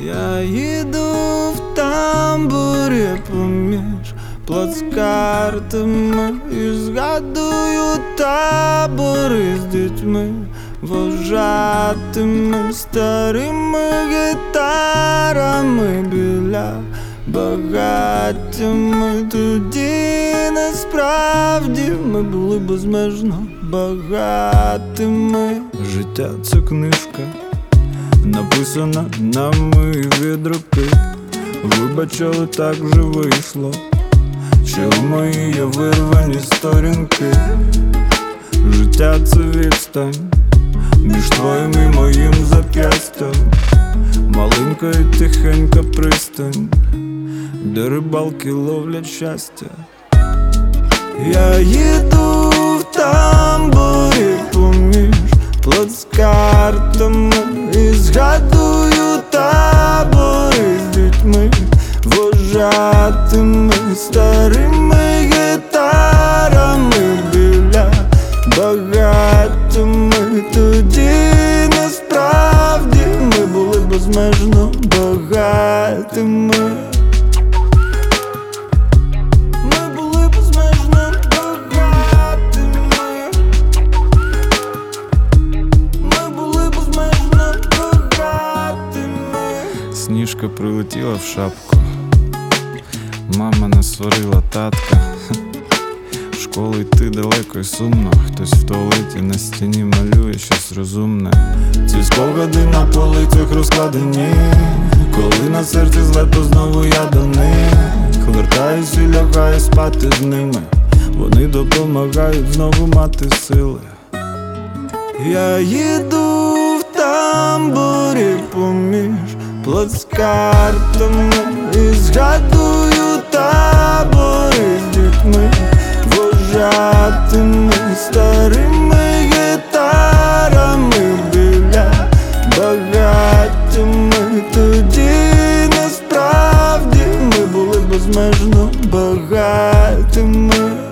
Я їду в тамбурі поміж плацкартами і згадую табори з дітьми, вожатими старими гітарами біля багаттями. Тоді насправді ми були безмежно багатими. Життя — це книжка, написана нами від руки. Вибач, але так же вийшло, що в мої є вирвані сторінки. Життя — це відстань між твоїм і моїм зап'ястям. Маленька і тихенька пристань, де рибалки ловлять щастя. Я їду в тамбурі поміж плацкартами і згадую табори з дітьми, вожатими старими гітарами біля багаттями. Тоді насправді ми були безмежно багатими. Ми були безмежно багатими. Ми були безмежно багатими. Сніжка прилетіла в шапку, мама насварила татка. В школу йти далеко і сумно, хтось в туалеті на стіні малює щось розумне. Ці спогади на полицях розкладені, коли на серці зле, то знову я до них вертаюсь і лягаю спати з ними. Вони допомагають знову мати сили. Я їду в тамбурі поміж плацкартами і згадую табори з дітьми, вожатими старими гітарами біля багаттями. Тоді насправді ми були безмежно багатими.